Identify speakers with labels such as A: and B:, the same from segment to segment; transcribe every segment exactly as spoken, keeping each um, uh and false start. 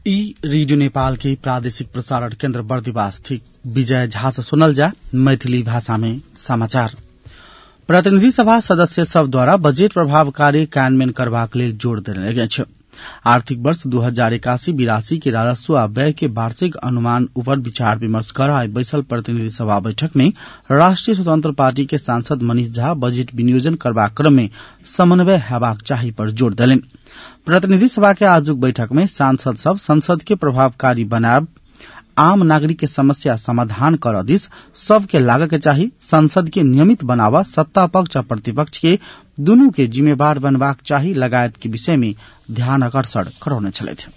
A: ई रेडियो नेपाल के प्रादेशिक प्रसारण केन्द्र बर्दिवास थी विजय झा से सुनल जा मैथिली भाषा में समाचार। प्रतिनिधि सभा सदस्य सब द्वारा बजेट प्रभावकारी कार्यान्वयन करबाक लेल जोड़ देने गेल छै। आर्थिक वर्ष दू हजार इक्यासी बिरासी के राजस्व आ व्यय के वार्षिक अनुमान ऊपर विचार विमर्श कराई बैसल प्रतिनिधि सभा बैठक में राष्ट्रिय स्वतंत्र पार्टी के सांसद मनीष झा बजेट विनियोजन करबाक क्रम में समन्वय हेबाक चाही पर जोड़ देलनि। प्रतिनिधि सभा के आजुक बैठक में सांसद सब संसद के प्रभावकारी बनाब, आम नागरिक के समस्या समाधान कर दिस सबके लागे के चाही, संसद के नियमित बनावा, सत्ता पक्ष और प्रतिपक्ष के दुनू के जिम्मेवार बनबाक चाही लगायत के विषय में ध्यान आकर्षण करौने छलथि।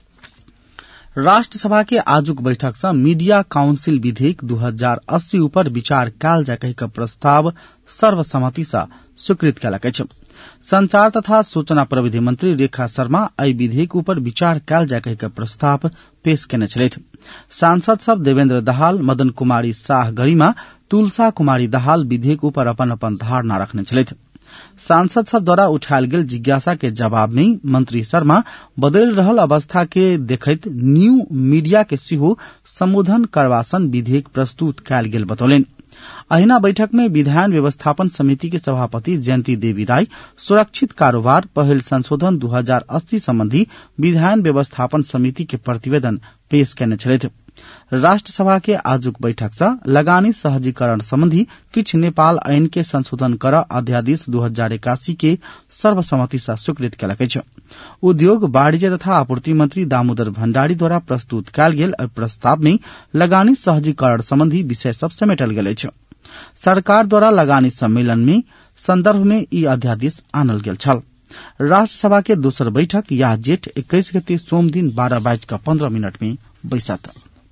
A: राष्ट्र सभा के आजुक बैठक से मीडिया काउंसिल विधेयक दू हजार अस्सी ऊपर विचार काल जा कहि प्रस्ताव सर्वसम्मति से स्वीकृत कयलक अछि। संचार तथा सूचना प्रविधि मंत्री रेखा शर्मा एहि विधेयक ऊपर विचार काल जा कहि प्रस्ताव पेश केने छलथि। सांसद सब देवेन्द्र दाहाल, मदन कुमारी शाह गरिमा, तुलसा कुमारी दाहाल विधेयक ऊपर अपन अपन धारणा रखने छलथि। सांसद सब द्वारा उठायल गेल जिज्ञासा के जवाब में मंत्री शर्मा बदल रहल अवस्था के देखैत न्यू मीडिया के सेहो संबोधन करवासन विधेयक प्रस्तुत कयल गेल बतौलनि। अहिना बैठक में विधायन व्यवस्थापन समिति के सभापति जयंती देवी राय सुरक्षित कारोबार पहल संशोधन दू हजार अस्सी संबंधी विधायन व्यवस्थापन समिति के प्रतिवेदन पेश केने छलथि। राष्ट्र सभा के आजुक बैठक से लगानी सहजीकरण संबंधी किछ नेपाल आईन के संशोधन कर अध्यादेश दू हजार इक्यासी के सर्वसम्मति से स्वीकृत कयलक अछि। उद्योग वाणिज्य तथा आपूर्ति मंत्री दामोदर भण्डारी द्वारा प्रस्तुत कयल गेल प्रस्ताव में लगानी सहजीकरण संबंधी विषय सब समेटल गेल अछि। सरकार द्वारा लगानी सम्मेलन में संदर्भ में ई अध्यादेश आनल गेल छल। राष्ट्र सभा के दोसर बैठक यह जेठ इक्कीस गते सोम दिन बारह बाइज का पंद्रह मिनट में बैसत।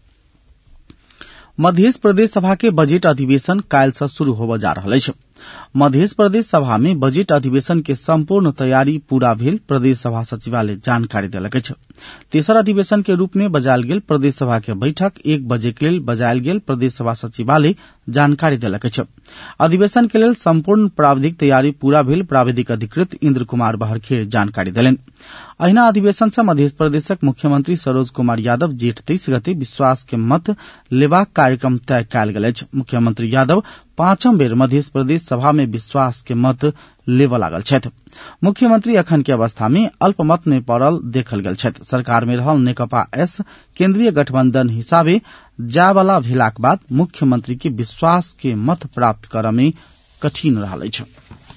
A: मध्य प्रदेश सभा के बजट अधिवेशन काल्हि से शुरू होबय जा रहल अछि। मध्य प्रदेश सभा में बजट अधिवेशन के संपूर्ण तैयारी पूरा भेल प्रदेश सभा सचिवालय जानकारी देलक अछि। तेसर अधिवेशन के रूप में बजायल गेल प्रदेश सभा के बैठक एक बजे के लेल बजायल गेल प्रदेश सभा सचिवालय जानकारी देलक अछि। अधिवेशन के लेल संपूर्ण प्राविधिक तैयारी पूरा भेल प्राविधिक अधिकृत इंद्र कुमार बहरखेड़ जानकारी देलनि। अहिना अधिवेशन से मध्य प्रदेशक मुख्यमंत्री सरोज कुमार यादव जेठ तेईस गते विश्वास के मत लेबाक कार्यक्रम तय कयल गेल अछि। मुख्यमंत्री यादव पांचम बेर मध्य प्रदेश सभा में विश्वास के मत लेबऽ लागल छथि। मुख्यमंत्री अखन के अवस्था में अल्पमत में पड़ल देखल गेल छथि। सरकार में रहल नेकपा एस केंद्रीय गठबंधन हिसाबे जाय वाला भेलाक बाद मुख्यमंत्री के विश्वास के मत प्राप्त करऽ में कठिन रहल अछि।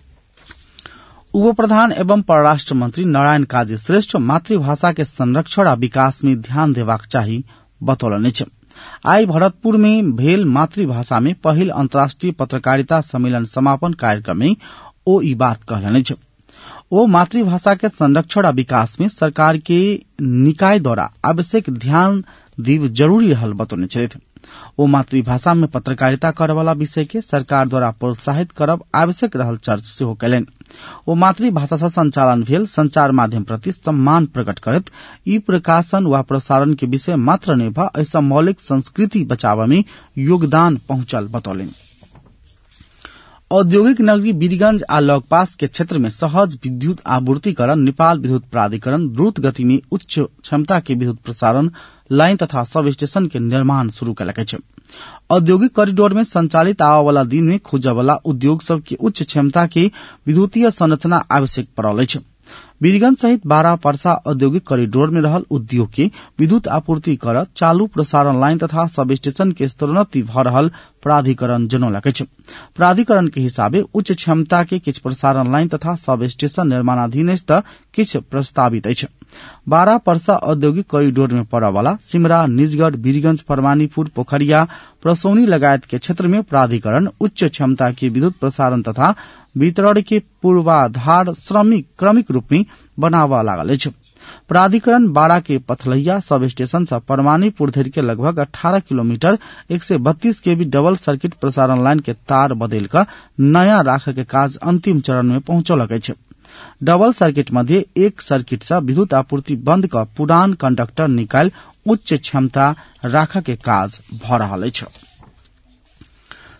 A: उप प्रधान एवं परराष्ट्र मंत्री नारायण काजी श्रेष्ठ मातृभाषा के संरक्षण आ विकास में ध्यान देबाक चाही बतौलनि अछि। आई भरतपुर में भेल मातृभाषा में पहिल अंतर्राष्ट्रीय पत्रकारिता सम्मेलन समापन कार्यक्रम में ओ ई बात कहलनि अछि। ओ मातृभाषा के संरक्षण आ विकास में सरकार के निकाय द्वारा आवश्यक ध्यान देब जरूरी रहल बतौने छथि। ओ मातृभाषा में पत्रकारिता करऽ वाला विषय के सरकार द्वारा प्रोत्साहित करब आवश्यक रहल चर्च सेहो कयलनि। ओ मातृभाषा से संचालन भेल संचार माध्यम प्रति सम्मान प्रकट करत ई प्रकाशन वा प्रसारण के विषय मात्र नै भ ऐसा मौलिक संस्कृति बचाव में योगदान पहुंचल बतौलनि। औद्योगिक नगरी वीरगंज आ लगपास के क्षेत्र में सहज विद्युत आपूर्तिकरण नेपाल विद्युत प्राधिकरण द्रुत गति में उच्च क्षमता के विद्युत प्रसारण लाइन तथा सब स्टेशन के निर्माण शुरू कयलक अछि। औद्योगिक कॉरिडोर में संचालित आवा वाला दिन में खोजऽ वाला उद्योग सब के उच्च क्षमता के विद्युतीय संरचना आवश्यक पड़ल अछि। वीरगंज सहित बारह परसा औद्योगिक कॉरिडोर में रहल उद्योग के विद्युत आपूर्ति कर चालू प्रसारण लाइन तथा सब स्टेशन के स्तरोन्नति भ रहल प्राधिकरण जनौलक अछि। प्राधिकरण के हिसाबे उच्च क्षमता के किछ प्रसारण लाइन तथा सब स्टेशन निर्माणाधीन अछि त किछ प्रस्तावित अछि। बारह परसा औद्योगिक कॉरिडोर में पड़ऽ वाला सिमरा, निजगढ़, वीरगंज, परमानीपुर, पोखरिया, प्रसौनी लगायत के क्षेत्र में प्राधिकरण उच्च क्षमता के विद्युत प्रसारण तथा वितरण के पूर्वाधार श्रमिक क्रमिक रूप में बनावा लागल अछि। प्राधिकरण बाड़ा के पथलैया सब स्टेशन से परमानीपुर धरि के लगभग अठारह किलोमीटर एक सौ बत्तीस केवी डबल सर्किट प्रसारण लाइन के तार बदल कर नया राखे के काज अंतिम चरण में पहुंचलक अछि। डबल सर्किट मध्य एक सर्किट से विद्युत आपूर्ति बंद कर पुरान कंडक्टर निकाल उच्च क्षमता राखे के काज भ रहल अछि।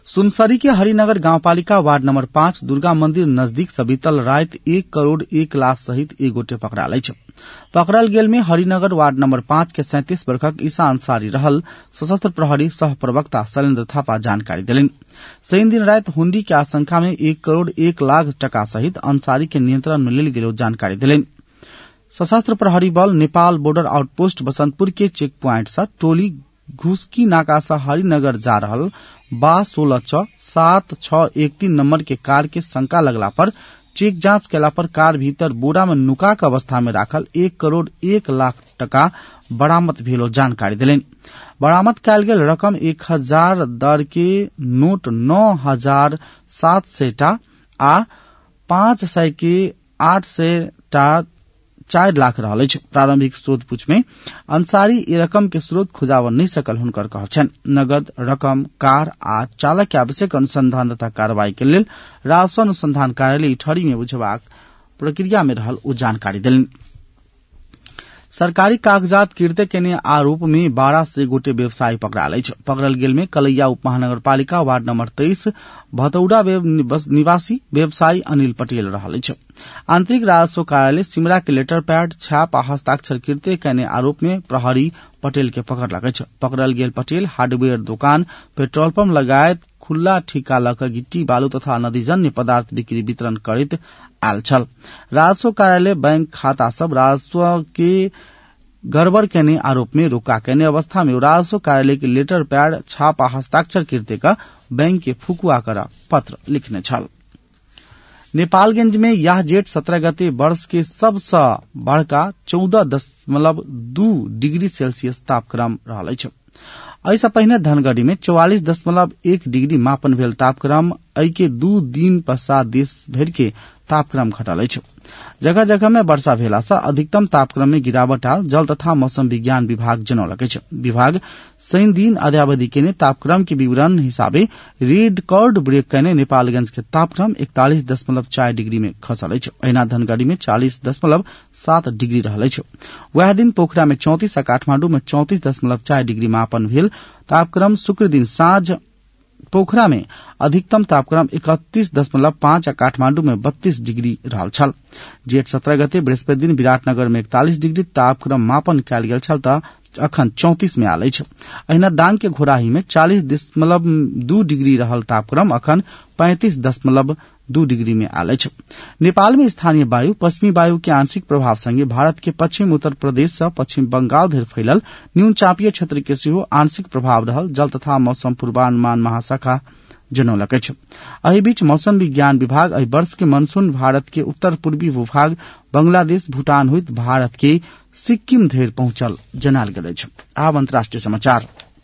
A: सुनसरी के हरिनगर गाउँपालिका वार्ड नम्बर पाँच दुर्गा मंदिर नजदीक से बीतल रात एक करोड़ एक लाख सहित एक गोटे पकड़ाल अछि। पकड़ल गेल में हरिनगर वार्ड नम्बर पाँच के सैंतीस वर्षक ईसा अंसारी रहल। सशस्त्र प्रहरी सह प्रवक्ता शैलेन्द्र थापा जानकारी दिलेन। शनि दिन रात हुंडी के आशंका में एक करोड़ एक लाख टका सहित अंसारी के नियंत्रण में लेल गेल जानकारी दिलेन। सशस्त्र प्रहरी बल नेपाल बॉर्डर आउटपोस्ट बसंतपुर के चेक प्वाइंट से टोली घुसकी नाका से हरिनगर जा रहल बा सोलह छ सात छ एक तीन नंबर के कार के शंका लगला पर चेक जांच केला पर कार भीतर बोरा में नुका के अवस्था में राखल एक करोड़ एक लाख टका बरामद भेलो जानकारी दिलेन। बरामद कयल गेल रकम एक हजार दर के नोट नौ हजार सात सय टा आ पांच सय के आठ सय टा चार लाख रहल अछि। प्रारंभिक शोधपूछ में अंसारी ई रकम के स्रोत खुजाव नहीं सकल हुनकर कहब छन। नगद रकम कार आ चालक के आवश्यक अनुसंधान तथा कार्रवाई के लेल राजस्व अनुसंधान कार्यालय इटहरी में बुझबाक प्रक्रिया में रहल ओ जानकारी देलनि। सरकारी कागजात कीर्ते केने आरोप में बारह से गोटे व्यवसायी पकड़ाल अछि। पकड़ल गेल में कलैया उप महानगरपालिका वार्ड नंबर तेईस भतौड़ा निवासी व्यवसायी अनिल पटेल रहल अछि। आंतरिक राजस्व कार्यालय सिमरा के लेटर पैड छाप आ हस्ताक्षर कीर्ते केने आरोप में प्रहरी पटेल के पकड़लक अछि। पकड़ल गेल पटेल हार्डवेयर दुकान पेट्रोल पंप लगायत खुल्ला ठिका लक गिट्टी बालू तथा नदीजन्य पदार्थ बिक्री वितरण करैत आयल छल। राजस्व कार्यालय बैंक खाता सब राजस्व के गड़बड़ केने आरोप में रोका केने अवस्था में राजस्व कार्यालय के लेटर पैड छापा हस्ताक्षर कीर्ते का बैंक के फुकुआ कर पत्र लिखने छल। नेपालगंज में यह जेठ सत्रह गते वर्ष के सबसे बड़का चौदह दशमलव दू डिग्री सेल्सियस तापक्रम रहल अछि। ऐसा पहिने धनगढ़ी में चौवालीस दशमलव एक डिग्री मापन भेल तापक्रम एहि के दू दिन पश्चात देश भर के तापक्रम घटल अछि। जगह जगह में वर्षा भेला से अधिकतम तापक्रम में गिरावट आल जल तथा मौसम विज्ञान विभाग जनौलक अछि। विभाग शनि दिन अद्यावधि केने तापक्रम के विवरण हिसाबे रेड कर्ड ब्रेक केने नेपालगंज के तापक्रम इकतालीस दशमलव चार डिग्री में खसल अछि। अहिना धनगढ़ी में चालीस दशमलव सात डिग्री रहल अछि। वह दिन पोखरा में चौंतीस आ काठमांडू में चौंतीस दशमलव चार डिग्री मापन भेल तापक्रम। शुक्र दिन साँझ पोखरा में अधिकतम तापक्रम इकतीस दशमलव पांच आ काठमांडू में बत्तीस डिग्री रहल छल। जेठ सत्रह गते बृहस्पति दिन विराटनगर में इकतालीस डिग्री तापक्रम मापन कयल गेल छल त अखन चौंतीस में आयल अछि। अहिना दांग के घोराही में चालीस दशमलव दू डिग्री रहल तापक्रम अखन पैंतीस दशमलव दू डिग्री में आयल अछि। नेपाल में स्थानीय वायु पश्चिमी वायु के आंशिक प्रभाव संगे भारत के पश्चिम उत्तर प्रदेश से पश्चिम बंगाल धरि फैलल न्यून चापीय क्षेत्र के सेहो आंशिक प्रभाव रहल जल तथा मौसम पूर्वानुमान महाशाखा जनौलक अछि। एहि बीच मौसम विज्ञान विभाग एहि वर्ष के मानसून भारत के उत्तर पूर्वी भूभाग बांग्लादेश भूटान होइत भारत के सिक्किम धरि पहुंचल जनाल गेल अछि। आब अंतर्राष्ट्रीय समाचार।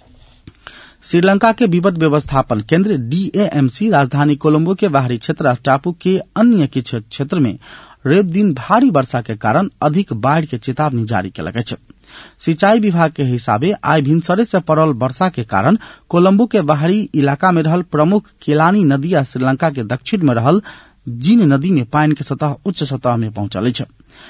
A: श्रीलंका के विपद व्यवस्थापन केंद्र डीएएमसी राजधानी कोलंबो के बाहरी क्षेत्र टापू के अन्य किछु क्षेत्र में रवि दिन भारी वर्षा के कारण अधिक बाढ़ के चेतावनी जारी केलक अछि। सिंचाई विभाग के हिसाबे आइ भिनसरे से पड़ल वर्षा के कारण कोलंबो के बाहरी इलाका में रहल प्रमुख केलानी नदी आ श्रीलंका के दक्षिण में रहल जीन नदी में पानी के सतह उच्च सतह में पहुंचल अछि।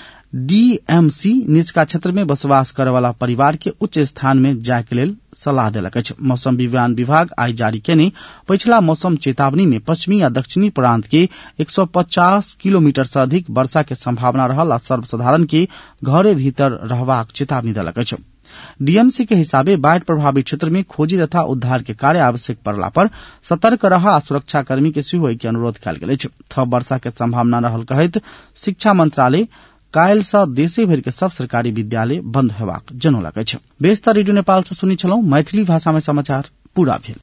A: डीएमसी निचका क्षेत्र में बसवास करे वाला परिवार के उच्च स्थान में जाय के लेल सलाह देलक अछि। मौसम विज्ञान विभाग आई जारी केने पिछला मौसम चेतावनी में पश्चिमी या दक्षिणी प्रांत के एक सौ पचास किलोमीटर से अधिक वर्षा के संभावना रहल आ सर्वसाधारण के घरे भीतर रहबाक चेतावनी देलक अछि। डीएमसी के हिसाबे बाढ़ प्रभावित क्षेत्र में खोजी तथा उद्धार के कार्य आवश्यक पड़ला पर सतर्क रह आ सुरक्षा कर्मी के सेहो के अनुरोध कयल गेल अछि। थप वर्षा के संभावना रहल कहैत शिक्षा मंत्रालय काल्हि से देशे भरि के सब सरकारी विद्यालय बंद हेबाक जनौलक अछि। बेस्तर रेडियो नेपाल से सुनी छलौं मैथिली भाषा में समाचार पूरा भेल।